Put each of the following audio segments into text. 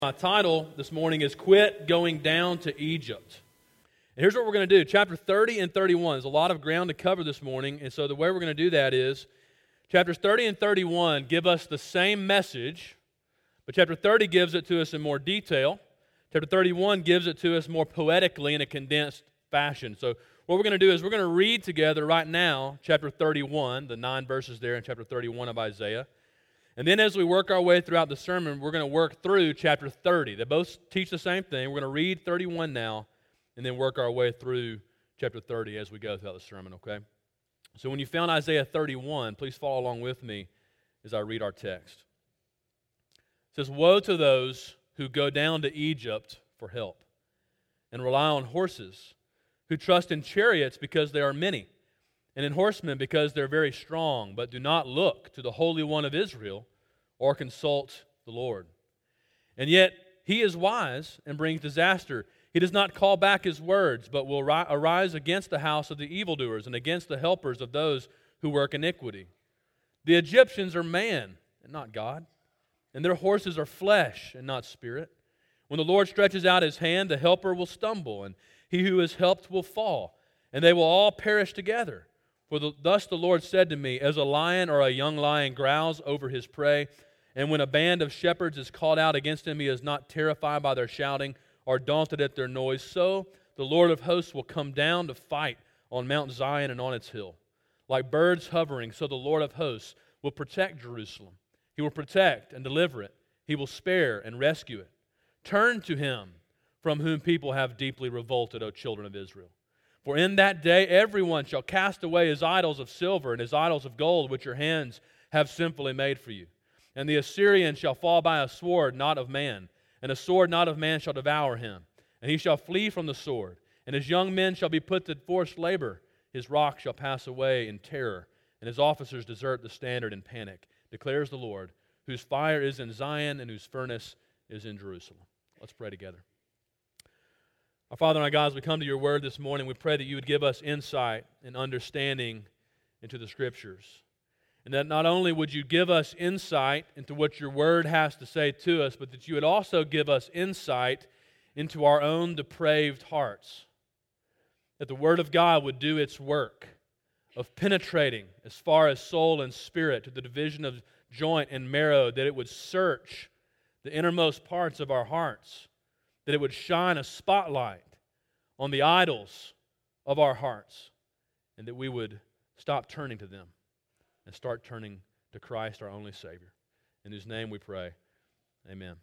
My title this morning is Quit Going Down to Egypt. And here's what we're going to do. Chapter 30 and 31. There's a lot of ground to cover this morning, and so the way we're going to do that is chapters 30 and 31 give us the same message, but chapter 30 gives it to us in more detail. Chapter 31 gives it to us more poetically in a condensed fashion. So what we're going to do is we're going to read together right now chapter 31, the 9 verses there in chapter 31 of Isaiah. And then as we work our way throughout the sermon, we're going to work through chapter 30. They both teach the same thing. We're going to read 31 now and then work our way through chapter 30 as we go throughout the sermon, okay? So when you found Isaiah 31, please follow along with me as I read our text. It says, "Woe to those who go down to Egypt for help and rely on horses, who trust in chariots because they are many, and in horsemen because they're very strong, but do not look to the Holy One of Israel or consult the Lord. And yet he is wise and brings disaster. He does not call back his words, but will arise against the house of the evildoers and against the helpers of those who work iniquity. The Egyptians are man and not God, and their horses are flesh and not spirit. When the Lord stretches out his hand, the helper will stumble, and he who is helped will fall, and they will all perish together. For thus the Lord said to me, as a lion or a young lion growls over his prey, and when a band of shepherds is called out against him, he is not terrified by their shouting or daunted at their noise, so the Lord of hosts will come down to fight on Mount Zion and on its hill. Like birds hovering, so the Lord of hosts will protect Jerusalem. He will protect and deliver it. He will spare and rescue it. Turn to him from whom people have deeply revolted, O children of Israel. For in that day everyone shall cast away his idols of silver and his idols of gold, which your hands have sinfully made for you. And the Assyrian shall fall by a sword not of man, and a sword not of man shall devour him. And he shall flee from the sword, and his young men shall be put to forced labor. His rock shall pass away in terror, and his officers desert the standard in panic, declares the Lord, whose fire is in Zion and whose furnace is in Jerusalem." Let's pray together. Our Father and our God, as we come to your word this morning, we pray that you would give us insight and understanding into the Scriptures. And that not only would you give us insight into what your word has to say to us, but that you would also give us insight into our own depraved hearts. That the word of God would do its work of penetrating as far as soul and spirit to the division of joint and marrow, that it would search the innermost parts of our hearts, that it would shine a spotlight on the idols of our hearts, and that we would stop turning to them and start turning to Christ, our only Savior, in whose name we pray. Amen.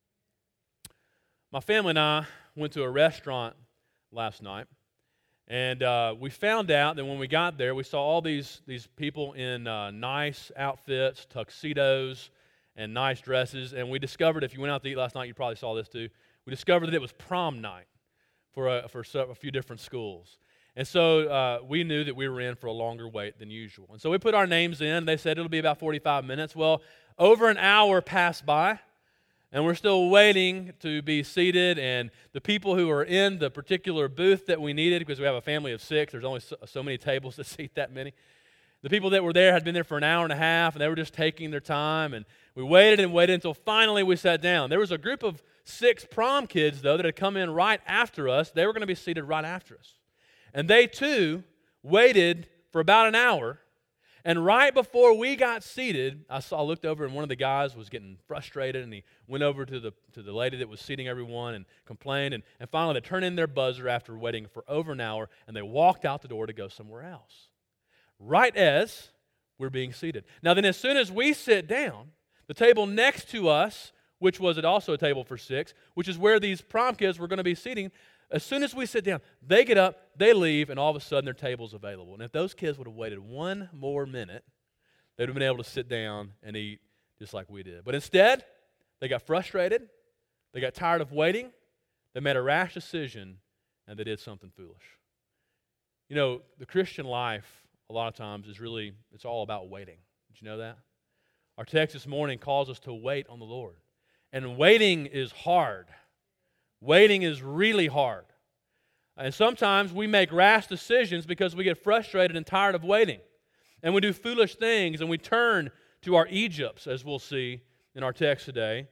My family and I went to a restaurant last night, and we found out that when we got there, we saw all these people in nice outfits, tuxedos, and nice dresses, and we discovered, if you went out to eat last night, you probably saw this too, we discovered that it was prom night for a few different schools. And so we knew that we were in for a longer wait than usual. And so we put our names in. They said it'll be about 45 minutes. Well, over an hour passed by, and we're still waiting to be seated. And the people who were in the particular booth that we needed, because we have a family of 6, there's only so many tables to seat that many. The people that were there had been there for an hour and a half, and they were just taking their time. And we waited and waited until finally we sat down. There was a group of 6 prom kids, though, that had come in right after us. They were going to be seated right after us. And they, too, waited for about an hour. And right before we got seated, I looked over, and one of the guys was getting frustrated, and he went over to the lady that was seating everyone and complained. And finally, they turned in their buzzer after waiting for over an hour, and they walked out the door to go somewhere else, right as we're being seated. Now then, as soon as we sit down, the table next to us, which was also a table for 6, which is where these prom kids were going to be seating, as soon as we sit down, they get up, they leave, and all of a sudden their table's available. And if those kids would have waited one more minute, they'd have been able to sit down and eat just like we did. But instead, they got frustrated, they got tired of waiting, they made a rash decision, and they did something foolish. You know, the Christian life, a lot of times, it's all about waiting. Did you know that? Our text this morning calls us to wait on the Lord. And waiting is hard. Waiting is really hard. And sometimes we make rash decisions because we get frustrated and tired of waiting. And we do foolish things, and we turn to our Egypts, as we'll see in our text today.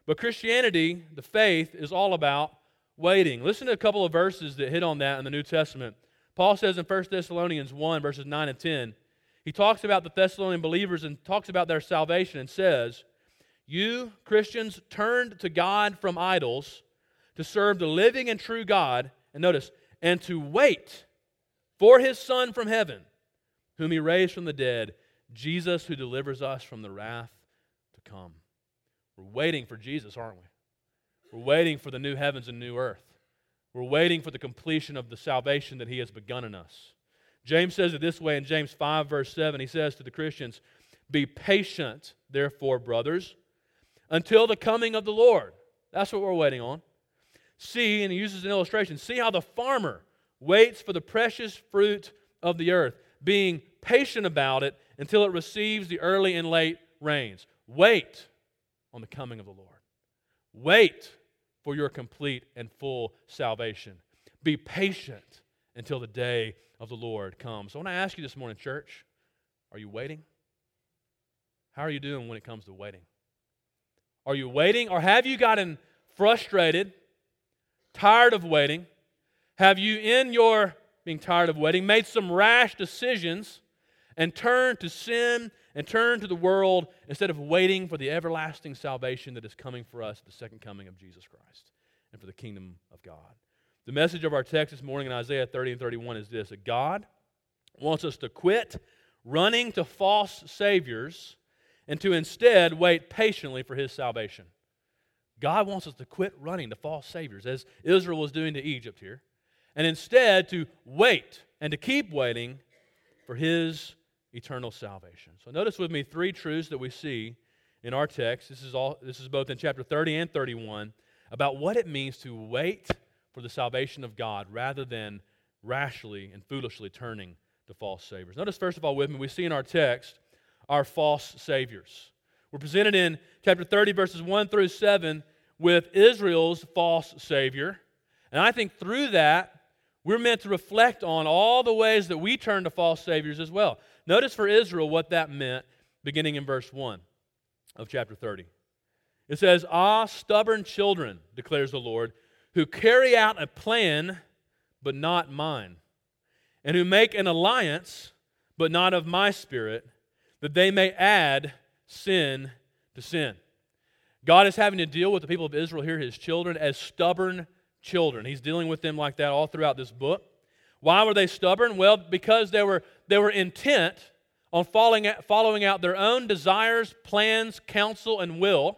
But Christianity, the faith, is all about waiting. Listen to a couple of verses that hit on that in the New Testament. Paul says in 1 Thessalonians 1, verses 9 and 10, he talks about the Thessalonian believers and talks about their salvation and says, "You, Christians, turned to God from idols to serve the living and true God," and notice, "and to wait for His Son from heaven, whom He raised from the dead, Jesus who delivers us from the wrath to come." We're waiting for Jesus, aren't we? We're waiting for the new heavens and new earth. We're waiting for the completion of the salvation that He has begun in us. James says it this way in James 5, verse 7. He says to the Christians, "Be patient, therefore, brothers, until the coming of the Lord." That's what we're waiting on. See, and he uses an illustration, see how the farmer waits for the precious fruit of the earth, being patient about it until it receives the early and late rains. Wait on the coming of the Lord. Wait for your complete and full salvation. Be patient until the day of the Lord comes. So I want to ask you this morning, church, are you waiting? How are you doing when it comes to waiting? Are you waiting, or have you gotten frustrated, tired of waiting? Have you, in your being tired of waiting, made some rash decisions and turned to sin and turned to the world instead of waiting for the everlasting salvation that is coming for us, the second coming of Jesus Christ, and for the kingdom of God? The message of our text this morning in Isaiah 30 and 31 is this: that God wants us to quit running to false saviors and to instead wait patiently for His salvation. God wants us to quit running to false saviors, as Israel was doing to Egypt here, and instead to wait and to keep waiting for His eternal salvation. So notice with me three truths that we see in our text. This is both in chapter 30 and 31 about what it means to wait for the salvation of God rather than rashly and foolishly turning to false saviors. Notice first of all with me, we see in our text our false saviors. We're presented in chapter 30 verses 1 through 7 with Israel's false savior. And I think through that, we're meant to reflect on all the ways that we turn to false saviors as well. Notice for Israel what that meant beginning in verse 1 of chapter 30. It says, "Ah, stubborn children, declares the Lord, who carry out a plan, but not mine, and who make an alliance, but not of my spirit, that they may add sin to sin." God is having to deal with the people of Israel here, His children, as stubborn children. He's dealing with them like that all throughout this book. Why were they stubborn? Well, because they were intent on following out their own desires, plans, counsel, and will,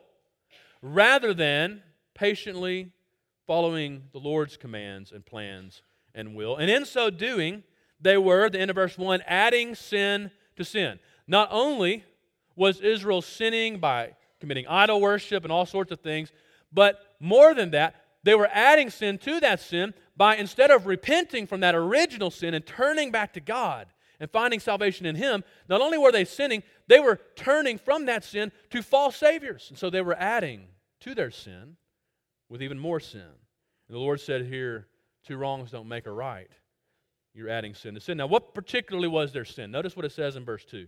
rather than patiently following the Lord's commands and plans and will. And in so doing, they were, at the end of verse 1, adding sin to sin. Not only was Israel sinning by committing idol worship and all sorts of things, but more than that, they were adding sin to that sin by, instead of repenting from that original sin and turning back to God and finding salvation in Him, not only were they sinning, they were turning from that sin to false saviors. And so they were adding to their sin with even more sin. And the Lord said here, two wrongs don't make a right. You're adding sin to sin. Now, what particularly was their sin? Notice what it says in verse 2.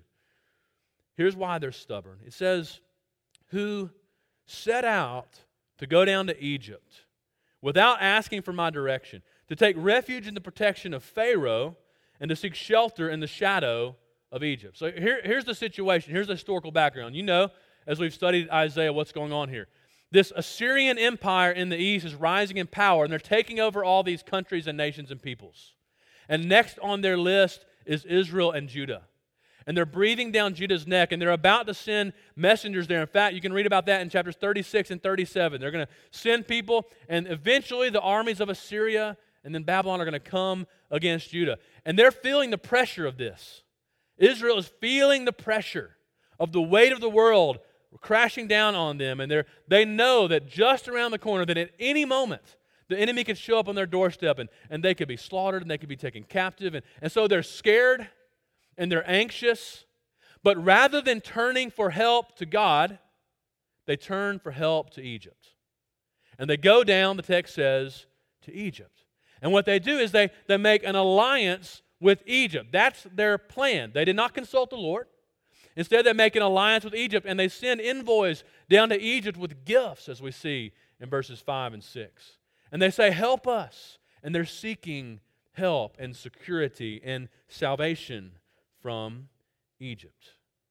Here's why they're stubborn. It says, "Who set out to go down to Egypt without asking for my direction, to take refuge in the protection of Pharaoh and to seek shelter in the shadow of Egypt." So here's the situation. Here's the historical background. You know, as we've studied Isaiah, what's going on here. This Assyrian empire in the east is rising in power, and they're taking over all these countries and nations and peoples. And next on their list is Israel and Judah. And they're breathing down Judah's neck, and they're about to send messengers there. In fact, you can read about that in chapters 36 and 37. They're going to send people, and eventually the armies of Assyria and then Babylon are going to come against Judah. And they're feeling the pressure of this. Israel is feeling the pressure of the weight of the world crashing down on them, and they know that just around the corner, that at any moment, the enemy could show up on their doorstep, and they could be slaughtered, and they could be taken captive. And so they're scared, and they're anxious, but rather than turning for help to God, they turn for help to Egypt. And they go down, the text says, to Egypt. And what they do is they make an alliance with Egypt. That's their plan. They did not consult the Lord. Instead, they make an alliance with Egypt, and they send envoys down to Egypt with gifts, as we see in verses 5 and 6. And they say, help us. And they're seeking help and security and salvation from Egypt.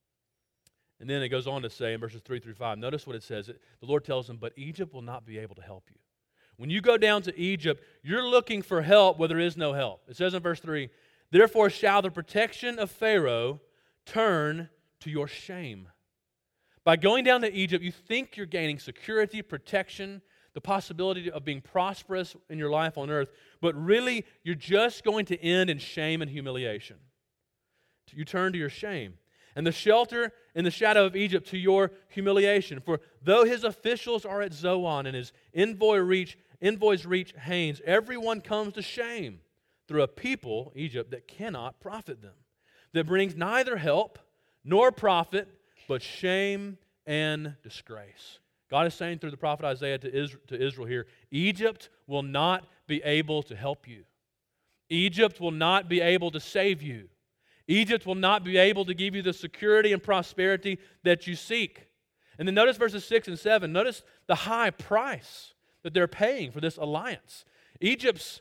And then it goes on to say in verses 3 through 5, notice what it says. The Lord tells them, but Egypt will not be able to help you. When you go down to Egypt, you're looking for help where there is no help. It says in verse 3, therefore shall the protection of Pharaoh turn to your shame. By going down to Egypt, you think you're gaining security, protection, the possibility of being prosperous in your life on earth, but really you're just going to end in shame and humiliation. You turn to your shame. And the shelter in the shadow of Egypt to your humiliation. For though his officials are at Zoan and his envoys reach Hanes, everyone comes to shame through a people, Egypt, that cannot profit them, that brings neither help nor profit, but shame and disgrace. God is saying through the prophet Isaiah to Israel here, Egypt will not be able to help you. Egypt will not be able to save you. Egypt will not be able to give you the security and prosperity that you seek. And then notice verses 6 and 7. Notice the high price that they're paying for this alliance. Egypt's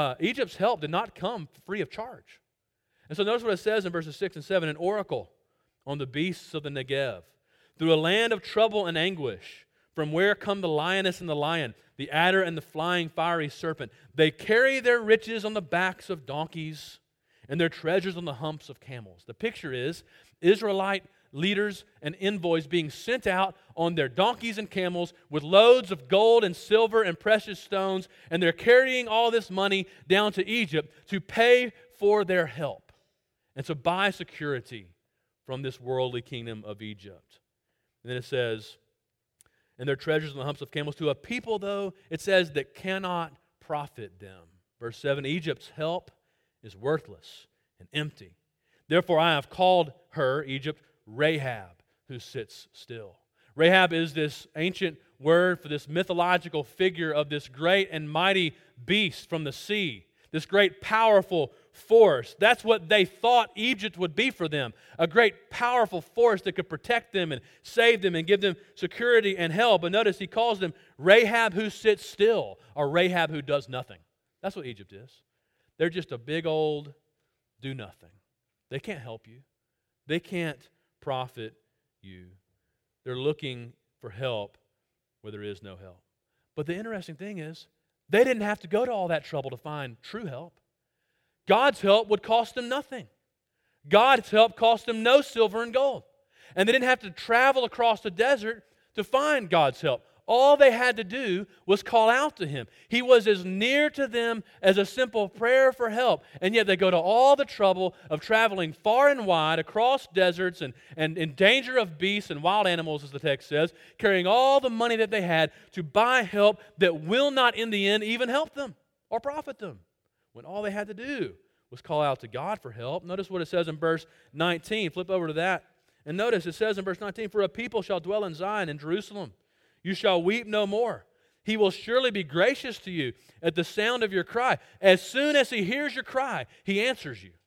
help did not come free of charge. And so notice what it says in verses 6 and 7. An oracle on the beasts of the Negev, through a land of trouble and anguish, from where come the lioness and the lion, the adder and the flying fiery serpent. They carry their riches on the backs of donkeys and their treasures on the humps of camels. The picture is Israelite leaders and envoys being sent out on their donkeys and camels with loads of gold and silver and precious stones, and they're carrying all this money down to Egypt to pay for their help and to buy security from this worldly kingdom of Egypt. And then it says, and their treasures on the humps of camels, to a people, though, it says, that cannot profit them. Verse 7, Egypt's help is worthless and empty. Therefore I have called her, Egypt, Rahab, who sits still. Rahab is this ancient word for this mythological figure of this great and mighty beast from the sea, this great powerful force. That's what they thought Egypt would be for them, a great powerful force that could protect them and save them and give them security and help. But notice he calls them Rahab who sits still, or Rahab who does nothing. That's what Egypt is. They're just a big old do nothing. They can't help you. They can't profit you. They're looking for help where there is no help. But the interesting thing is, they didn't have to go to all that trouble to find true help. God's help would cost them nothing. God's help cost them no silver and gold. And they didn't have to travel across the desert to find God's help. All they had to do was call out to Him. He was as near to them as a simple prayer for help. And yet they go to all the trouble of traveling far and wide across deserts and in danger of beasts and wild animals, as the text says, carrying all the money that they had to buy help that will not in the end even help them or profit them, when all they had to do was call out to God for help. Notice what it says in verse 19. Flip over to that. And notice it says in verse 19, for a people shall dwell in Zion, in Jerusalem. You shall weep no more. He will surely be gracious to you at the sound of your cry. As soon as He hears your cry, He answers you.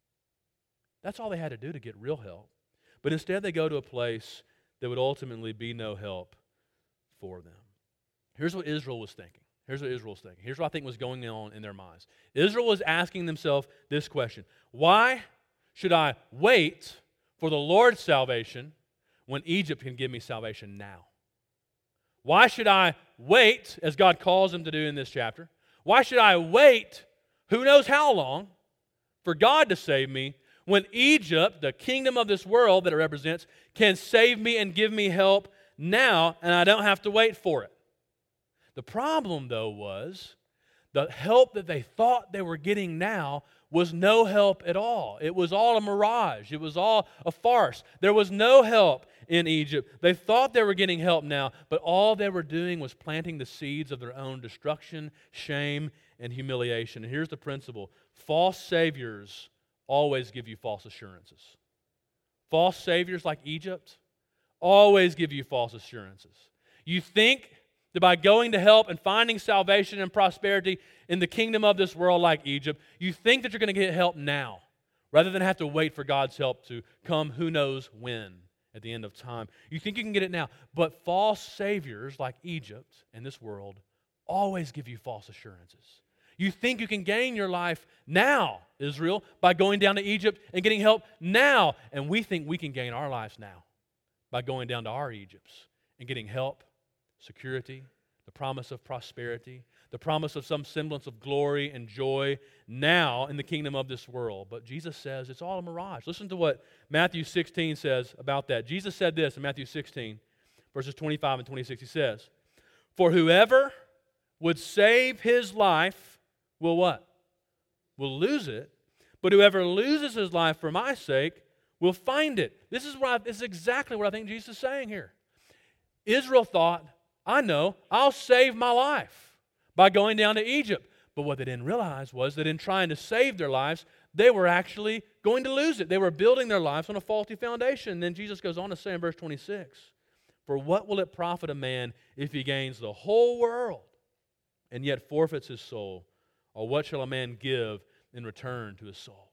That's all they had to do to get real help. But instead they go to a place that would ultimately be no help for them. Here's what Israel was thinking. Here's what I think was going on in their minds. Israel was asking themselves this question: why should I wait for the Lord's salvation when Egypt can give me salvation now? Why should I wait, as God calls them to do in this chapter? Why should I wait, who knows how long, for God to save me when Egypt, the kingdom of this world that it represents, can save me and give me help now, and I don't have to wait for it? The problem, though, was the help that they thought they were getting now was no help at all. It was all a mirage. It was all a farce. There was no help in Egypt. They thought they were getting help now, but all they were doing was planting the seeds of their own destruction, shame, and humiliation. And here's the principle: false saviors always give you false assurances. False saviors like Egypt always give you false assurances. You think that by going to help and finding salvation and prosperity in the kingdom of this world like Egypt, you think that you're going to get help now, rather than have to wait for God's help to come who knows when at the end of time. You think you can get it now, but false saviors like Egypt and this world always give you false assurances. You think you can gain your life now, Israel, by going down to Egypt and getting help now. And we think we can gain our lives now by going down to our Egypts and getting help, security, the promise of prosperity, the promise of some semblance of glory and joy now in the kingdom of this world. But Jesus says it's all a mirage. Listen to what Matthew 16 says about that. Jesus said this in Matthew 16, verses 25 and 26. He says, "For whoever would save his life will what? Will lose it. But whoever loses his life for my sake will find it." This is exactly what I think Jesus is saying here. Israel thought, I know, I'll save my life by going down to Egypt. But what they didn't realize was that in trying to save their lives, they were actually going to lose it. They were building their lives on a faulty foundation. And then Jesus goes on to say in verse 26, "For what will it profit a man if he gains the whole world and yet forfeits his soul? Or what shall a man give in return to his soul?"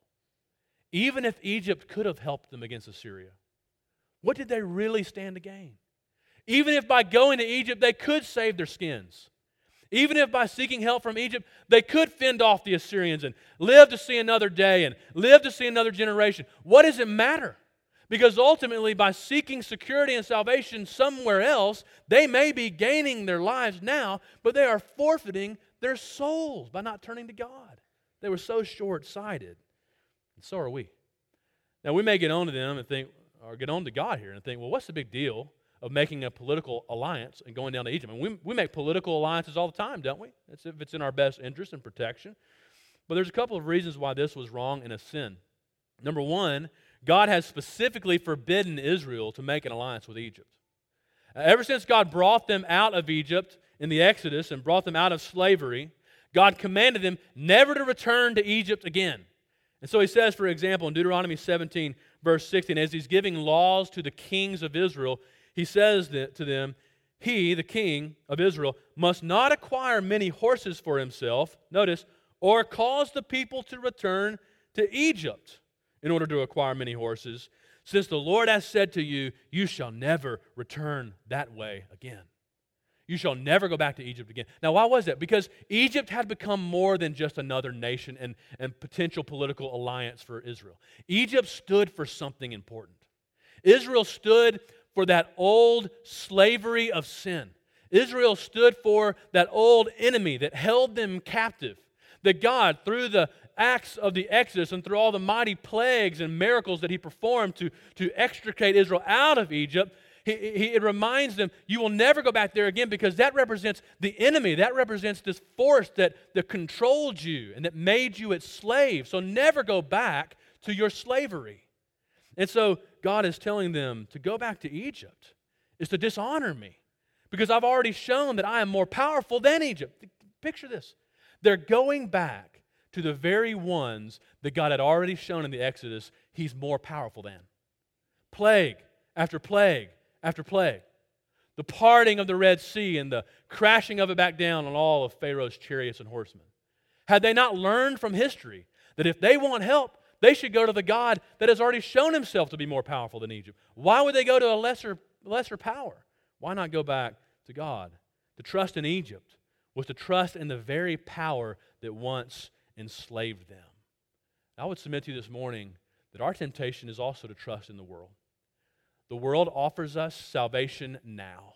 Even if Egypt could have helped them against Assyria, what did they really stand to gain? Even if by going to Egypt they could save their skins, even if by seeking help from Egypt they could fend off the Assyrians and live to see another day and live to see another generation, what does it matter? Because ultimately, by seeking security and salvation somewhere else, they may be gaining their lives now, but they are forfeiting their souls by not turning to God. They were so short-sighted. And so are we. Now, we may get on to them and think, or get on to God here and think, well, what's the big deal of making a political alliance and going down to Egypt? I mean, we make political alliances all the time, don't we? It's if it's in our best interest and protection. But there's a couple of reasons why this was wrong and a sin. Number one, God has specifically forbidden Israel to make an alliance with Egypt. Ever since God brought them out of Egypt in the Exodus and brought them out of slavery, God commanded them never to return to Egypt again. And so he says, for example, in Deuteronomy 17, verse 16, as he's giving laws to the kings of Israel, he says to them, he, the king of Israel, must not acquire many horses for himself, notice, or cause the people to return to Egypt in order to acquire many horses, since the Lord has said to you, you shall never return that way again. You shall never go back to Egypt again. Now, why was that? Because Egypt had become more than just another nation and potential political alliance for Israel. Egypt stood for something important. Israel stood for that old slavery of sin. Israel stood for that old enemy that held them captive. That God, through the acts of the Exodus and through all the mighty plagues and miracles that He performed to extricate Israel out of Egypt, it reminds them, you will never go back there again, because that represents the enemy. That represents this force that controlled you and that made you its slave. So never go back to your slavery. And so God is telling them to go back to Egypt is to dishonor me, because I've already shown that I am more powerful than Egypt. Picture this. They're going back to the very ones that God had already shown in the Exodus He's more powerful than. Plague after plague after plague. The parting of the Red Sea and the crashing of it back down on all of Pharaoh's chariots and horsemen. Had they not learned from history that if they want help, they should go to the God that has already shown Himself to be more powerful than Egypt? Why would they go to a lesser power? Why not go back to God? To trust in Egypt was to trust in the very power that once enslaved them. I would submit to you this morning that our temptation is also to trust in the world. The world offers us salvation now,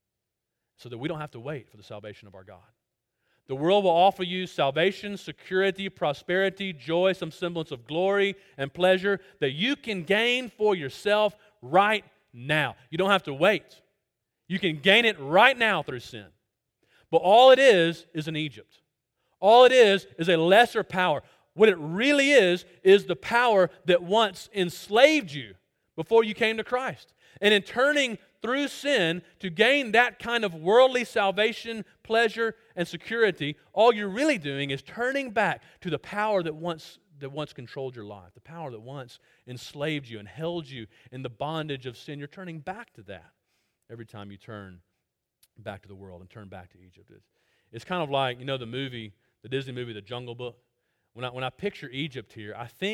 so that we don't have to wait for the salvation of our God. The world will offer you salvation, security, prosperity, joy, some semblance of glory and pleasure that you can gain for yourself right now. You don't have to wait. You can gain it right now through sin. But all it is an Egypt. All it is a lesser power. What it really is the power that once enslaved you before you came to Christ. And in turning through sin to gain that kind of worldly salvation, pleasure, and security, all you're really doing is turning back to the power that once controlled your life, the power that once enslaved you and held you in the bondage of sin. You're turning back to that every time you turn back to the world and turn back to Egypt. It's kind of like, the Disney movie, The Jungle Book. When I picture Egypt here, I think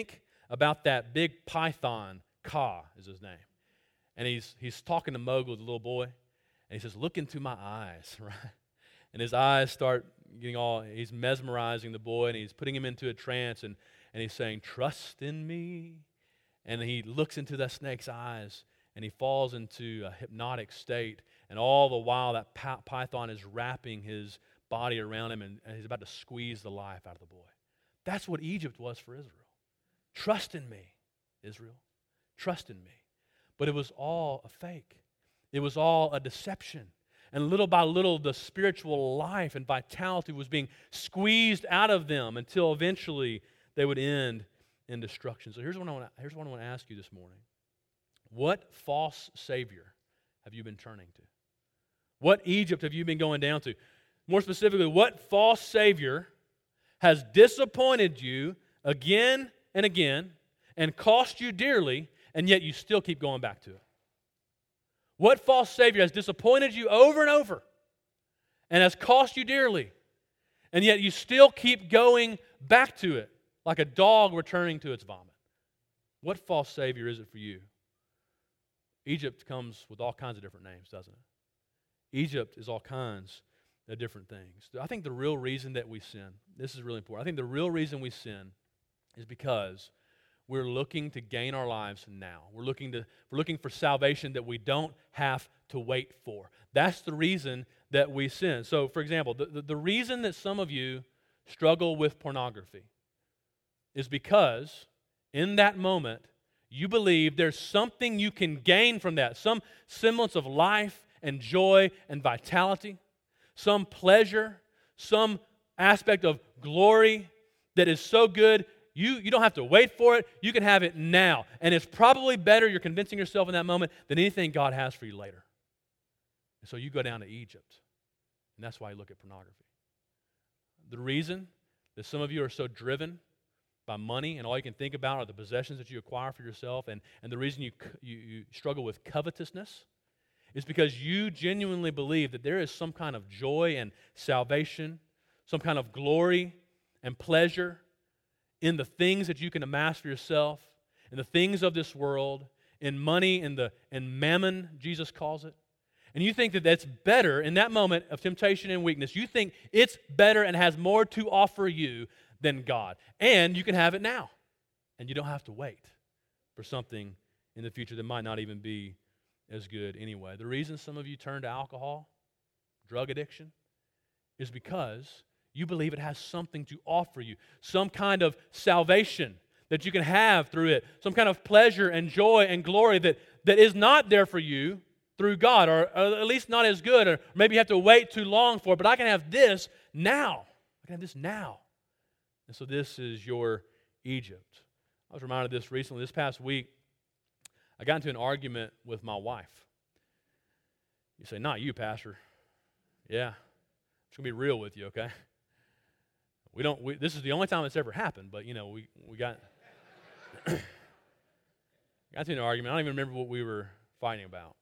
about that big python, Ka is his name. And he's talking to Mowgli, the little boy, and he says, "Look into my eyes," right? And his eyes start getting he's mesmerizing the boy, and he's putting him into a trance, and he's saying, "Trust in me." And he looks into that snake's eyes, and he falls into a hypnotic state, and all the while that python is wrapping his body around him, and he's about to squeeze the life out of the boy. That's what Egypt was for Israel. Trust in me, Israel. Trust in me. But it was all a fake. It was all a deception. And little by little, the spiritual life and vitality was being squeezed out of them until eventually they would end in destruction. So here's what I want to ask you this morning. What false savior have you been turning to? What Egypt have you been going down to? More specifically, what false savior has disappointed you again and again and cost you dearly, and yet you still keep going back to it? What false savior has disappointed you over and over and has cost you dearly, and yet you still keep going back to it like a dog returning to its vomit? What false savior is it for you? Egypt comes with all kinds of different names, doesn't it? Egypt is all kinds of different things. I think the real reason that we sin, this is really important, I think the real reason we sin is because we're looking to gain our lives now. We're looking for salvation that we don't have to wait for. That's the reason that we sin. So, for example, the reason that some of you struggle with pornography is because in that moment you believe there's something you can gain from that, some semblance of life and joy and vitality, some pleasure, some aspect of glory that is so good you don't have to wait for it. You can have it now. And it's probably better, you're convincing yourself in that moment, than anything God has for you later. And so you go down to Egypt. And that's why you look at pornography. The reason that some of you are so driven by money and all you can think about are the possessions that you acquire for yourself, and the reason you struggle with covetousness is because you genuinely believe that there is some kind of joy and salvation, some kind of glory and pleasure in the things that you can amass for yourself, in the things of this world, in money, in mammon, Jesus calls it. And you think that that's better in that moment of temptation and weakness. You think it's better and has more to offer you than God. And you can have it now. And you don't have to wait for something in the future that might not even be as good anyway. The reason some of you turn to alcohol, drug addiction, is because you believe it has something to offer you, some kind of salvation that you can have through it, some kind of pleasure and joy and glory that is not there for you through God, or at least not as good, or maybe you have to wait too long for it, but I can have this now. I can have this now. And so this is your Egypt. I was reminded of this recently. This past week, I got into an argument with my wife. You say, "Not you, Pastor." Yeah. I'm just going to be real with you, okay? This is the only time it's ever happened, but we got got to an argument. I don't even remember what we were fighting about.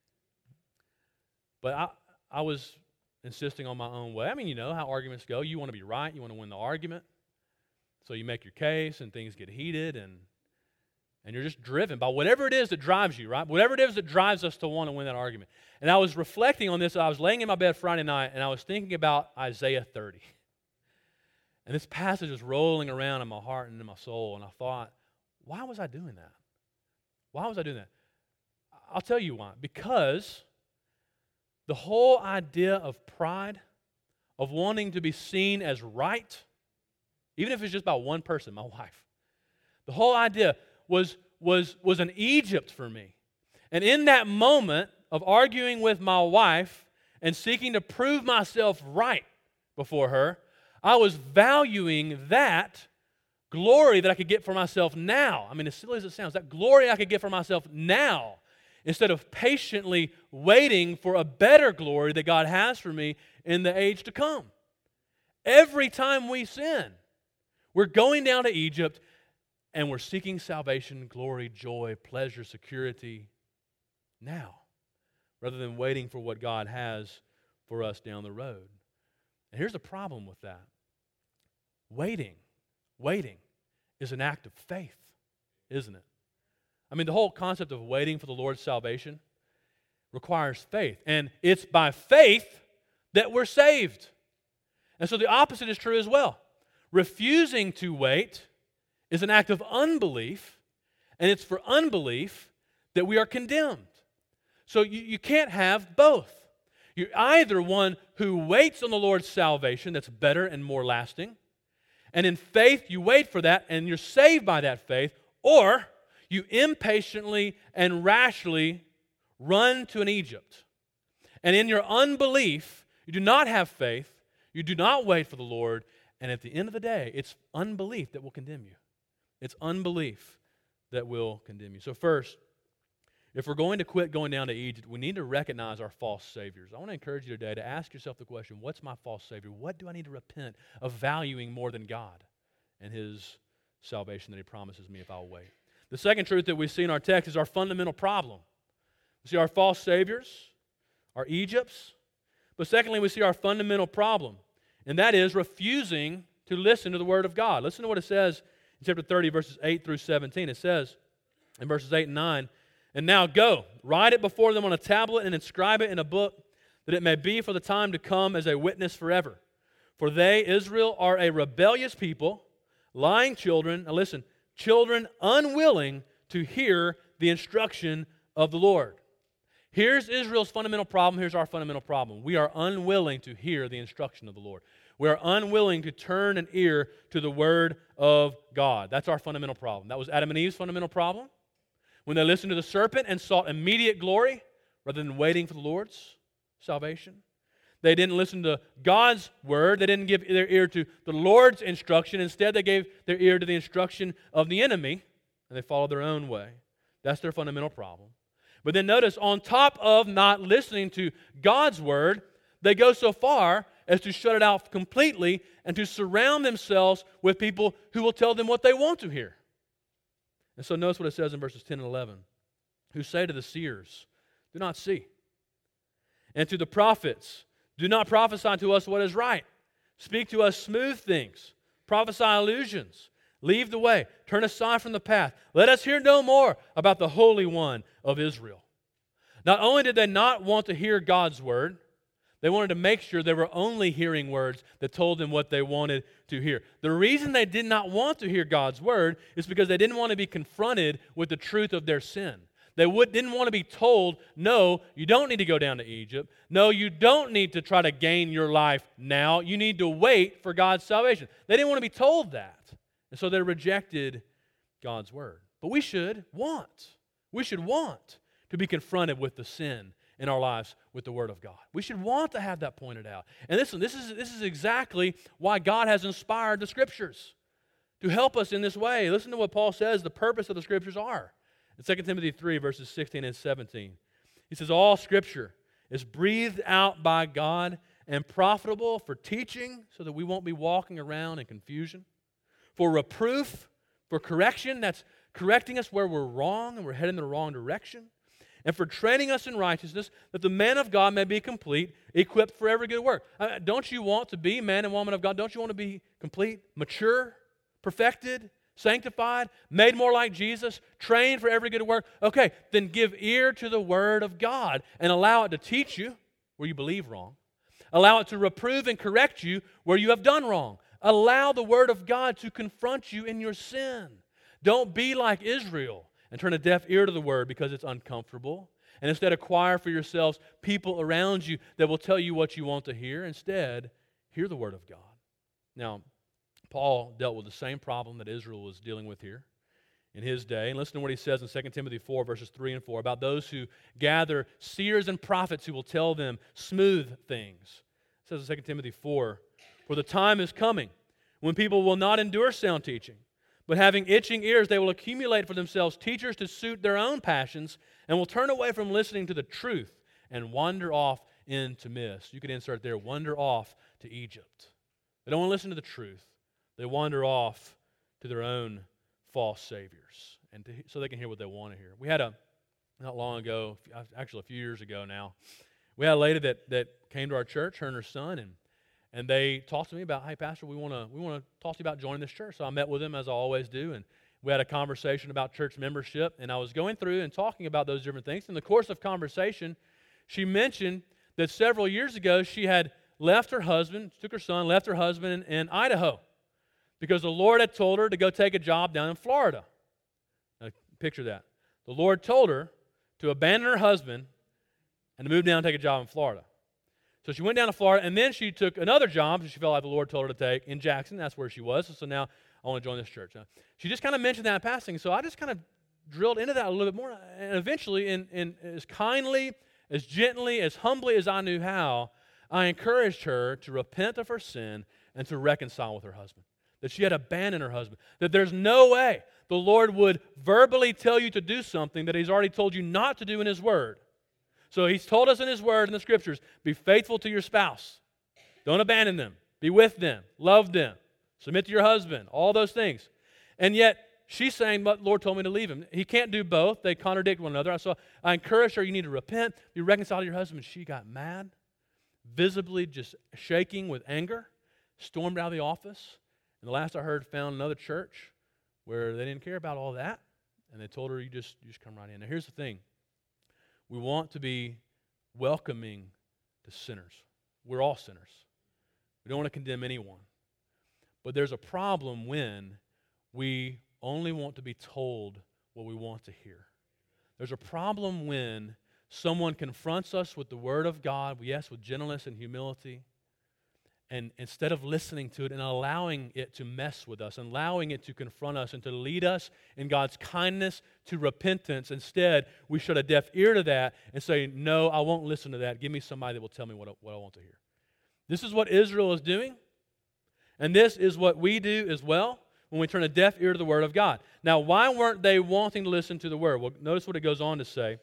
But I was insisting on my own way. I mean, you know how arguments go. You want to be right. You want to win the argument. So you make your case, and things get heated, and you're just driven by whatever it is that drives you, right? Whatever it is that drives us to want to win that argument. And I was reflecting on this. I was laying in my bed Friday night, and I was thinking about Isaiah 30. And this passage was rolling around in my heart and in my soul, and I thought, why was I doing that? Why was I doing that? I'll tell you why. Because the whole idea of pride, of wanting to be seen as right, even if it's just by one person, my wife, the whole idea was an Egypt for me. And in that moment of arguing with my wife and seeking to prove myself right before her, I was valuing that glory that I could get for myself now. I mean, as silly as it sounds, that glory I could get for myself now, instead of patiently waiting for a better glory that God has for me in the age to come. Every time we sin, we're going down to Egypt and we're seeking salvation, glory, joy, pleasure, security now, rather than waiting for what God has for us down the road. And here's the problem with that. Waiting is an act of faith. isn't it? I mean, the whole concept of waiting for the Lord's salvation requires faith. And it's by faith that we're saved. And so the opposite is true as well. Refusing to wait is an act of unbelief, and it's for unbelief that we are condemned. So you can't have both. You're either one who waits on the Lord's salvation that's better and more lasting, and in faith you wait for that and you're saved by that faith, or you impatiently and rashly run to an Egypt. And in your unbelief, you do not have faith, you do not wait for the Lord, and at the end of the day, it's unbelief that will condemn you. It's unbelief that will condemn you. So first, if we're going to quit going down to Egypt, we need to recognize our false saviors. I want to encourage you today to ask yourself the question, what's my false savior? What do I need to repent of valuing more than God and His salvation that He promises me if I'll wait? The second truth that we see in our text is our fundamental problem. We see our false saviors, our Egypts, but secondly, we see our fundamental problem, and that is refusing to listen to the Word of God. Listen to what it says in chapter 30, verses 8 through 17. It says in verses 8 and 9, "And now go, write it before them on a tablet and inscribe it in a book, that it may be for the time to come as a witness forever. For they, Israel, are a rebellious people, lying children," now listen, "children unwilling to hear the instruction of the Lord." Here's Israel's fundamental problem. Here's our fundamental problem. We are unwilling to hear the instruction of the Lord. We are unwilling to turn an ear to the Word of God. That's our fundamental problem. That was Adam and Eve's fundamental problem, when they listened to the serpent and sought immediate glory rather than waiting for the Lord's salvation. They didn't listen to God's word. They didn't give their ear to the Lord's instruction. Instead, they gave their ear to the instruction of the enemy, and they followed their own way. That's their fundamental problem. But then notice, on top of not listening to God's word, they go so far as to shut it out completely and to surround themselves with people who will tell them what they want to hear. And so notice what it says in verses 10 and 11. "Who say to the seers, 'Do not see,' and to the prophets, 'Do not prophesy to us what is right. Speak to us smooth things. Prophesy illusions. Leave the way. Turn aside from the path. Let us hear no more about the Holy One of Israel.'" Not only did they not want to hear God's word, they wanted to make sure they were only hearing words that told them what they wanted to hear. The reason they did not want to hear God's word is because they didn't want to be confronted with the truth of their sin. They didn't want to be told, no, you don't need to go down to Egypt. No, you don't need to try to gain your life now. You need to wait for God's salvation. They didn't want to be told that. And so they rejected God's word. But we should want to be confronted with the sin in our lives with the Word of God. We should want to have that pointed out. And listen, this is exactly why God has inspired the Scriptures, to help us in this way. Listen to what Paul says the purpose of the Scriptures are. In 2 Timothy 3, verses 16 and 17, he says, "All Scripture is breathed out by God and profitable for teaching," so that we won't be walking around in confusion, "for reproof," for correction, that's correcting us where we're wrong and we're heading in the wrong direction, "and for training us in righteousness, that the man of God may be complete, equipped for every good work." Don't you want to be man and woman of God? Don't you want to be complete, mature, perfected, sanctified, made more like Jesus, trained for every good work? Okay, then give ear to the Word of God and allow it to teach you where you believe wrong. Allow it to reprove and correct you where you have done wrong. Allow the Word of God to confront you in your sin. Don't be like Israel and turn a deaf ear to the Word because it's uncomfortable, and instead acquire for yourselves people around you that will tell you what you want to hear. Instead, hear the Word of God. Now, Paul dealt with the same problem that Israel was dealing with here in his day. And listen to what he says in 2 Timothy 4, verses 3 and 4, about those who gather seers and prophets who will tell them smooth things. It says in 2 Timothy 4, "For the time is coming when people will not endure sound teaching, but having itching ears, they will accumulate for themselves teachers to suit their own passions, and will turn away from listening to the truth and wander off into myths." You could insert there, wander off to Egypt. They don't want to listen to the truth. They wander off to their own false saviors, and so they can hear what they want to hear. We had not long ago, actually a few years ago now, we had a lady that came to our church, her and her son, and they talked to me about, "Hey, Pastor, we want to talk to you about joining this church." So I met with them as I always do, and We had a conversation about church membership, and I was going through and talking about those different things. In the course of conversation, she mentioned that several years ago she had left her husband, took her son, left her husband in Idaho because the Lord had told her to go take a job down in Florida. Now, picture that. The Lord told her to abandon her husband and to move down and take a job in Florida. So she went down to Florida, and then she took another job that she felt like the Lord told her to take in Jackson. That's where she was. So now I want to join this church. Now, she just kind of mentioned that in passing, so I just kind of drilled into that a little bit more. And eventually, in as kindly, as gently, as humbly as I knew how, I encouraged her to repent of her sin and to reconcile with her husband. That she had abandoned her husband. That there's no way the Lord would verbally tell you to do something that He's already told you not to do in His Word. So He's told us in His Word in the Scriptures, be faithful to your spouse. Don't abandon them. Be with them. Love them. Submit to your husband. All those things. And yet, she's saying, but the Lord told me to leave him. He can't do both. They contradict one another. So I encouraged her, you need to repent, be reconciled to your husband. She got mad, visibly just shaking with anger, stormed out of the office. And the last I heard, found another church where they didn't care about all that. And they told her, you just come right in. Now, here's the thing. We want to be welcoming to sinners. We're all sinners. We don't want to condemn anyone. But there's a problem when we only want to be told what we want to hear. There's a problem when someone confronts us with the Word of God, yes, with gentleness and humility, and instead of listening to it and allowing it to mess with us, and allowing it to confront us and to lead us in God's kindness to repentance, instead we shut a deaf ear to that and say, no, I won't listen to that. Give me somebody that will tell me what I want to hear. This is what Israel is doing, and this is what we do as well when we turn a deaf ear to the Word of God. Now, why weren't they wanting to listen to the Word? Well, notice what it goes on to say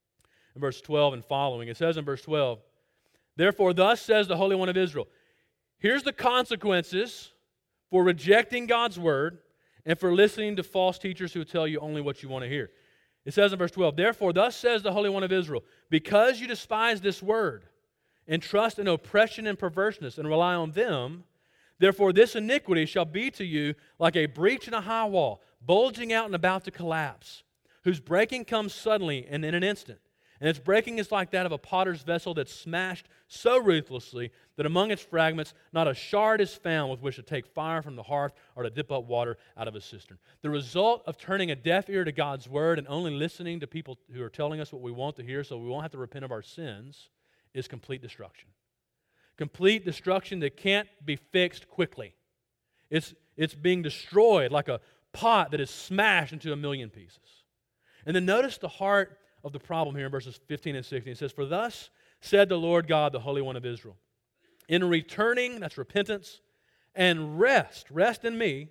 in verse 12 and following. It says in verse 12, therefore, thus says the Holy One of Israel. Here's the consequences for rejecting God's Word and for listening to false teachers who tell you only what you want to hear. It says in verse 12, therefore, thus says the Holy One of Israel, because you despise this Word and trust in oppression and perverseness and rely on them, therefore this iniquity shall be to you like a breach in a high wall, bulging out and about to collapse, whose breaking comes suddenly and in an instant. And its breaking is like that of a potter's vessel that's smashed so ruthlessly that among its fragments not a shard is found with which to take fire from the hearth or to dip up water out of a cistern. The result of turning a deaf ear to God's Word and only listening to people who are telling us what we want to hear so we won't have to repent of our sins is complete destruction. Complete destruction that can't be fixed quickly. It's being destroyed like a pot that is smashed into a million pieces. And then notice the heart of the problem here in verses 15 and 16. It says, for thus said the Lord God, the Holy One of Israel, in returning, that's repentance, and rest in me,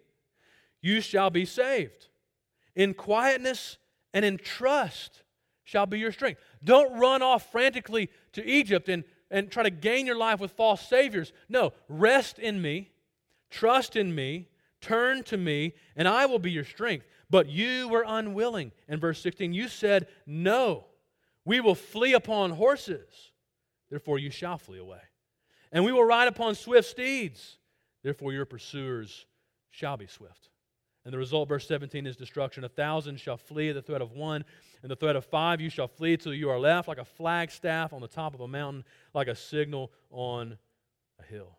you shall be saved. In quietness and in trust shall be your strength. Don't run off frantically to Egypt and try to gain your life with false saviors. No, rest in me, trust in me, turn to me, and I will be your strength. But you were unwilling. In verse 16, you said, no, we will flee upon horses. Therefore you shall flee away. And we will ride upon swift steeds. Therefore your pursuers shall be swift. And the result, verse 17, is destruction. 1,000 shall flee at the threat of one, and the threat of 5 you shall flee till you are left like a flagstaff on the top of a mountain, like a signal on a hill.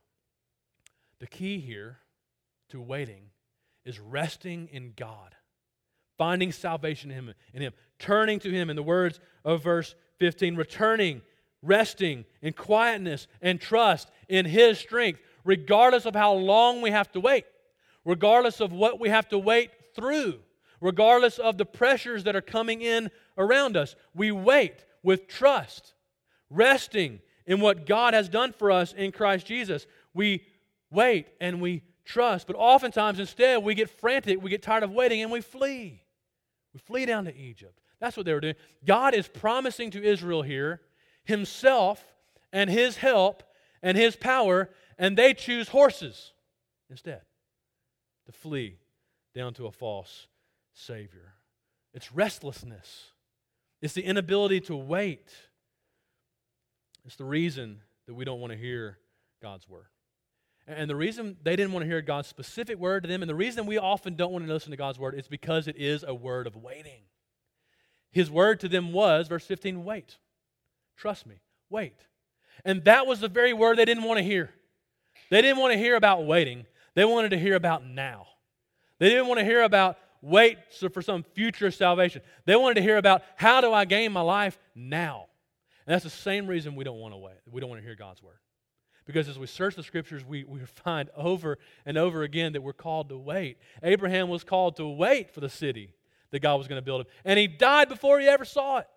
The key here to waiting is resting in God. Finding salvation in Him, turning to Him in the words of verse 15, returning, resting in quietness and trust in His strength, regardless of how long we have to wait, regardless of what we have to wait through, regardless of the pressures that are coming in around us. We wait with trust, resting in what God has done for us in Christ Jesus. We wait and we trust, but oftentimes instead we get frantic, we get tired of waiting, and we flee. We flee down to Egypt. That's what they were doing. God is promising to Israel here Himself and His help and His power, and they choose horses instead to flee down to a false Savior. It's restlessness. It's the inability to wait. It's the reason that we don't want to hear God's Word. And the reason they didn't want to hear God's specific word to them, and the reason we often don't want to listen to God's word, is because it is a word of waiting. His word to them was, verse 15, wait. Trust me, wait. And that was the very word they didn't want to hear. They didn't want to hear about waiting. They wanted to hear about now. They didn't want to hear about wait for some future salvation. They wanted to hear about how do I gain my life now. And that's the same reason we don't want to wait. We don't want to hear God's word. Because as we search the Scriptures, we find over and over again that we're called to wait. Abraham was called to wait for the city that God was going to build him. And he died before he ever saw it.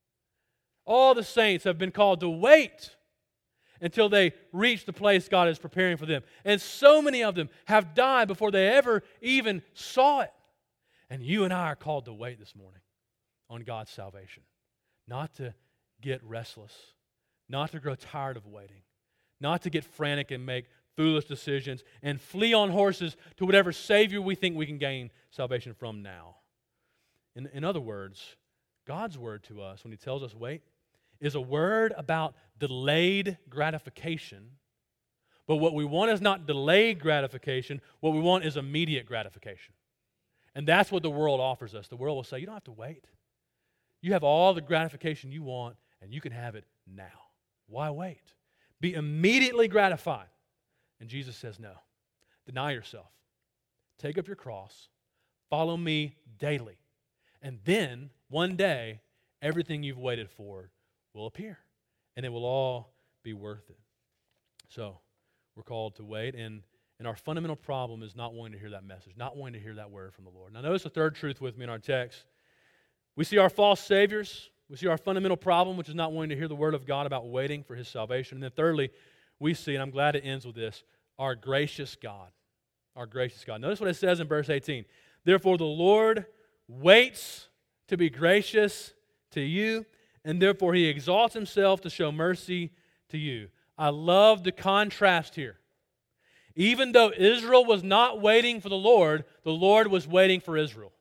All the saints have been called to wait until they reach the place God is preparing for them. And so many of them have died before they ever even saw it. And you and I are called to wait this morning on God's salvation. Not to get restless. Not to grow tired of waiting. Not to get frantic and make foolish decisions and flee on horses to whatever Savior we think we can gain salvation from now. In other words, God's word to us when He tells us wait is a word about delayed gratification. But what we want is not delayed gratification. What we want is immediate gratification. And that's what the world offers us. The world will say, you don't have to wait. You have all the gratification you want, and you can have it now. Why wait? Be immediately gratified. And Jesus says, no. Deny yourself. Take up your cross. Follow me daily. And then, one day, everything you've waited for will appear. And it will all be worth it. So, we're called to wait. And our fundamental problem is not wanting to hear that message, not wanting to hear that word from the Lord. Now, notice the third truth with me in our text. We see our false saviors. We see our fundamental problem, which is not wanting to hear the word of God about waiting for His salvation. And then thirdly, we see, and I'm glad it ends with this, our gracious God. Our gracious God. Notice what it says in verse 18. Therefore the Lord waits to be gracious to you, and therefore He exalts Himself to show mercy to you. I love the contrast here. Even though Israel was not waiting for the Lord was waiting for Israel.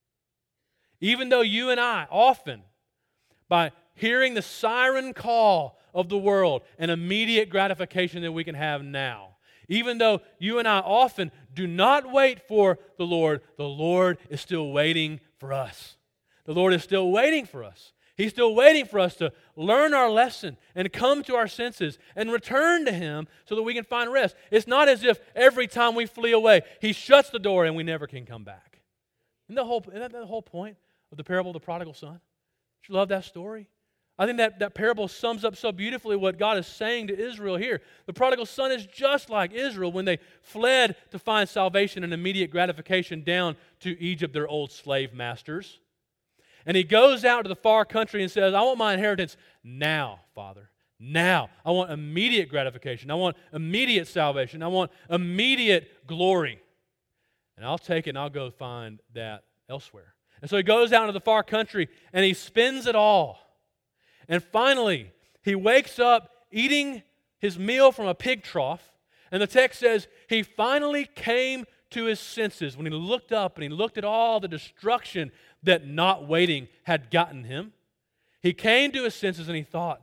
Even though you and I often, by hearing the siren call of the world, an immediate gratification that we can have now. Even though you and I often do not wait for the Lord is still waiting for us. The Lord is still waiting for us. He's still waiting for us to learn our lesson and come to our senses and return to Him so that we can find rest. It's not as if every time we flee away, He shuts the door and we never can come back. Isn't that the whole point of the parable of the prodigal son? Don't you love that story? I think that parable sums up so beautifully what God is saying to Israel here. The prodigal son is just like Israel when they fled to find salvation and immediate gratification down to Egypt, their old slave masters. And he goes out to the far country and says, I want my inheritance now, Father. Now. I want immediate gratification. I want immediate salvation. I want immediate glory. And I'll take it and I'll go find that elsewhere. And so he goes out into the far country and he spends it all. And finally, he wakes up eating his meal from a pig trough. And the text says he finally came to his senses when he looked up and he looked at all the destruction that not waiting had gotten him. He came to his senses and he thought,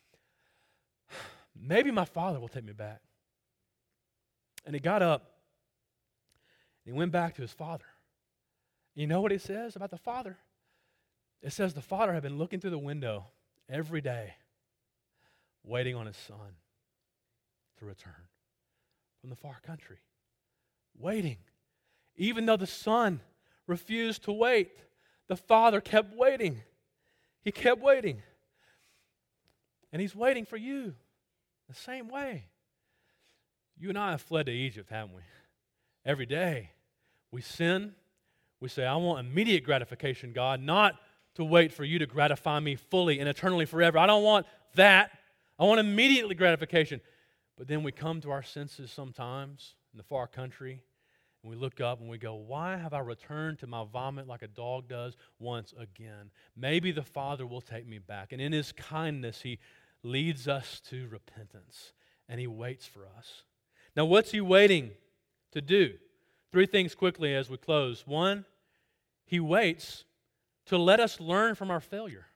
maybe my father will take me back. And he got up and he went back to his father. You know what it says about the father? It says the father had been looking through the window every day, waiting on his son to return from the far country. Waiting. Even though the son refused to wait, the father kept waiting. He kept waiting. And He's waiting for you the same way. You and I have fled to Egypt, haven't we? Every day we sin. We say, I want immediate gratification, God, not to wait for you to gratify me fully and eternally forever. I don't want that. I want immediately gratification. But then we come to our senses sometimes in the far country, and we look up and we go, why have I returned to my vomit like a dog does once again? Maybe the Father will take me back. And in His kindness, He leads us to repentance, and He waits for us. Now, what's He waiting to do? 3 things quickly as we close. 1, He waits to let us learn from our failure.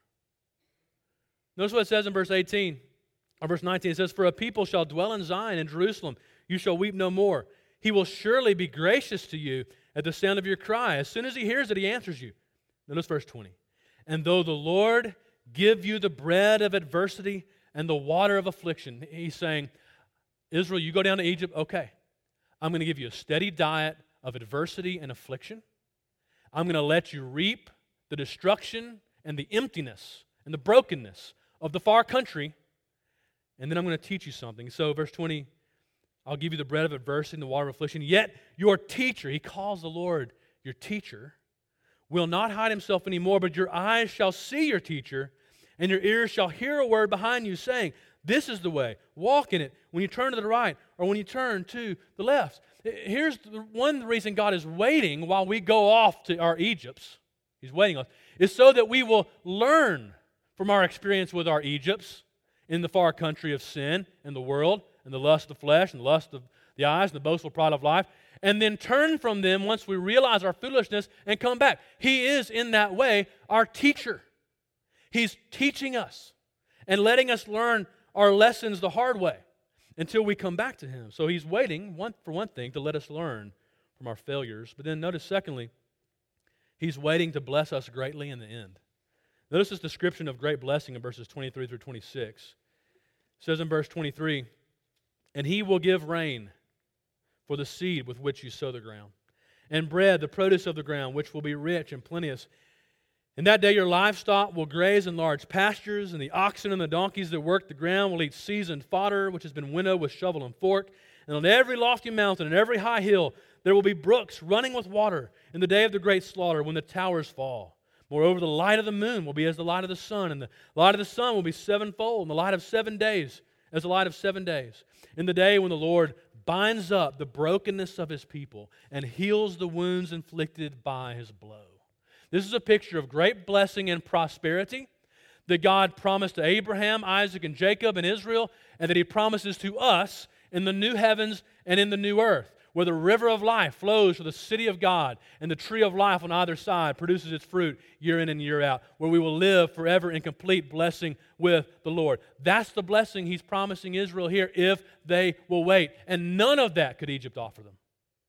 Notice what it says in verse 18, or verse 19. It says, for a people shall dwell in Zion and Jerusalem. You shall weep no more. He will surely be gracious to you at the sound of your cry. As soon as he hears it, he answers you. Notice verse 20. And though the Lord give you the bread of adversity and the water of affliction, he's saying, Israel, you go down to Egypt, okay. I'm going to give you a steady diet of adversity and affliction. I'm going to let you reap the destruction and the emptiness and the brokenness of the far country, and then I'm going to teach you something. So verse 20, I'll give you the bread of adversity and the water of affliction, yet your teacher, he calls the Lord your teacher, will not hide himself anymore, but your eyes shall see your teacher, and your ears shall hear a word behind you saying, this is the way, walk in it when you turn to the right or when you turn to the left. Here's one reason God is waiting while we go off to our Egypts. He's waiting on us. Is so that we will learn from our experience with our Egypts in the far country of sin and the world and the lust of the flesh and the lust of the eyes and the boastful pride of life, and then turn from them once we realize our foolishness and come back. He is, in that way, our teacher. He's teaching us and letting us learn our lessons the hard way until we come back to Him. So He's waiting, for one thing, to let us learn from our failures. But then notice, secondly, He's waiting to bless us greatly in the end. Notice this description of great blessing in verses 23 through 26. It says in verse 23, and He will give rain for the seed with which you sow the ground, and bread, the produce of the ground, which will be rich and plenteous. In that day your livestock will graze in large pastures, and the oxen and the donkeys that work the ground will eat seasoned fodder, which has been winnowed with shovel and fork. And on every lofty mountain and every high hill there will be brooks running with water in the day of the great slaughter, when the towers fall. Moreover, the light of the moon will be as the light of the sun, and the light of the sun will be sevenfold, and the light of 7 days as the light of 7 days. In the day when the Lord binds up the brokenness of His people and heals the wounds inflicted by His blow. This is a picture of great blessing and prosperity that God promised to Abraham, Isaac, and Jacob and Israel, and that He promises to us in the new heavens and in the new earth, where the river of life flows to the city of God, and the tree of life on either side produces its fruit year in and year out, where we will live forever in complete blessing with the Lord. That's the blessing He's promising Israel here if they will wait. And none of that could Egypt offer them.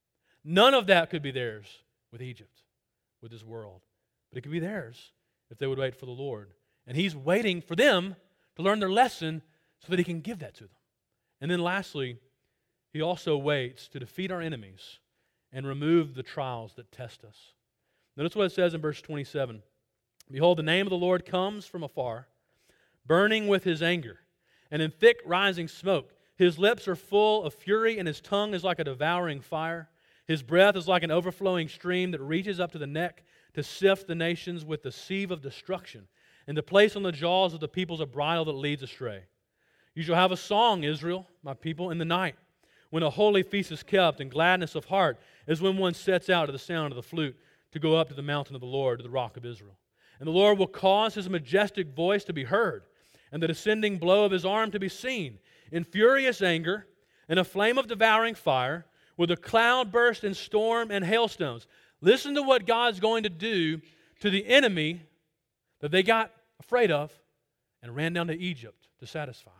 None of that could be theirs with Egypt, with this world. But it could be theirs if they would wait for the Lord. And He's waiting for them to learn their lesson so that He can give that to them. And then lastly, He also waits to defeat our enemies and remove the trials that test us. Notice what it says in verse 27. Behold, the name of the Lord comes from afar, burning with His anger, and in thick rising smoke. His lips are full of fury, and His tongue is like a devouring fire. His breath is like an overflowing stream that reaches up to the neck to sift the nations with the sieve of destruction, and to place on the jaws of the peoples a bridle that leads astray. You shall have a song, Israel, my people, in the night, when a holy feast is kept, and gladness of heart is when one sets out to the sound of the flute to go up to the mountain of the Lord, to the rock of Israel. And the Lord will cause His majestic voice to be heard, and the descending blow of His arm to be seen. In furious anger, in a flame of devouring fire, with a cloud burst and storm and hailstones. Listen to what God's going to do to the enemy that they got afraid of and ran down to Egypt to satisfy.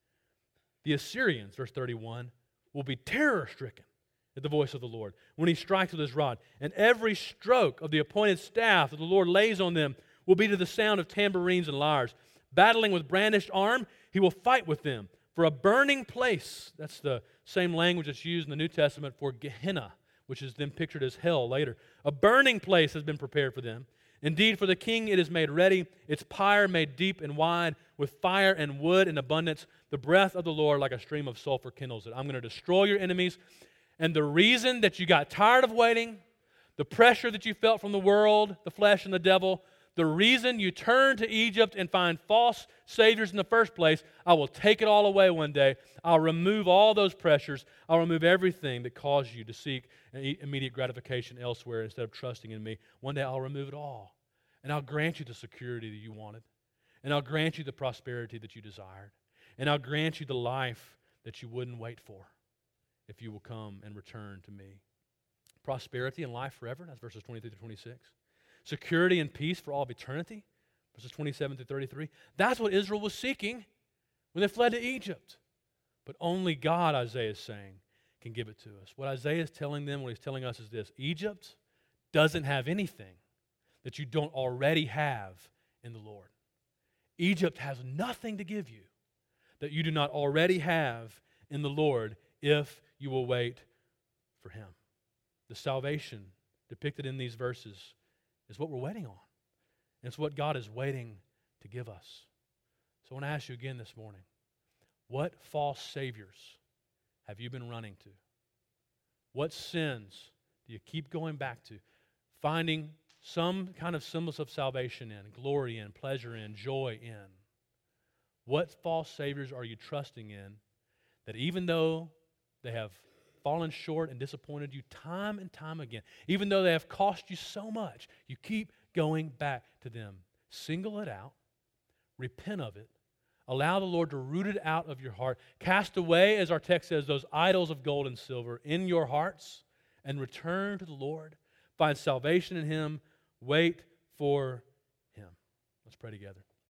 The Assyrians, verse 31, will be terror-stricken at the voice of the Lord when He strikes with His rod. And every stroke of the appointed staff that the Lord lays on them will be to the sound of tambourines and lyres. Battling with brandished arm, He will fight with them. For a burning place, that's the same language that's used in the New Testament for Gehenna, which is then pictured as hell later. A burning place has been prepared for them. Indeed, for the king it is made ready, its pyre made deep and wide, with fire and wood in abundance. The breath of the Lord like a stream of sulfur kindles it. I'm going to destroy your enemies. And the reason that you got tired of waiting, the pressure that you felt from the world, the flesh, and the devil, the reason you turn to Egypt and find false saviors in the first place, I will take it all away one day. I'll remove all those pressures. I'll remove everything that caused you to seek immediate gratification elsewhere instead of trusting in me. One day I'll remove it all. And I'll grant you the security that you wanted. And I'll grant you the prosperity that you desired. And I'll grant you the life that you wouldn't wait for if you will come and return to me. Prosperity and life forever, that's verses 23 to 26. Security and peace for all of eternity, verses 27 to 33. That's what Israel was seeking when they fled to Egypt. But only God, Isaiah is saying, can give it to us. What Isaiah is telling them, what he's telling us is this: Egypt doesn't have anything that you don't already have in the Lord. Egypt has nothing to give you that you do not already have in the Lord if you will wait for Him. The salvation depicted in these verses is what we're waiting on. And it's what God is waiting to give us. So I want to ask you again this morning, what false saviors have you been running to? What sins do you keep going back to, finding some kind of semblance of salvation in, glory in, pleasure in, joy in? What false saviors are you trusting in that even though they have fallen short and disappointed you time and time again, even though they have cost you so much, you keep going back to them? Single it out, repent of it, allow the Lord to root it out of your heart, cast away, as our text says, those idols of gold and silver in your hearts, and return to the Lord. Find salvation in Him, wait for Him. Let's pray together.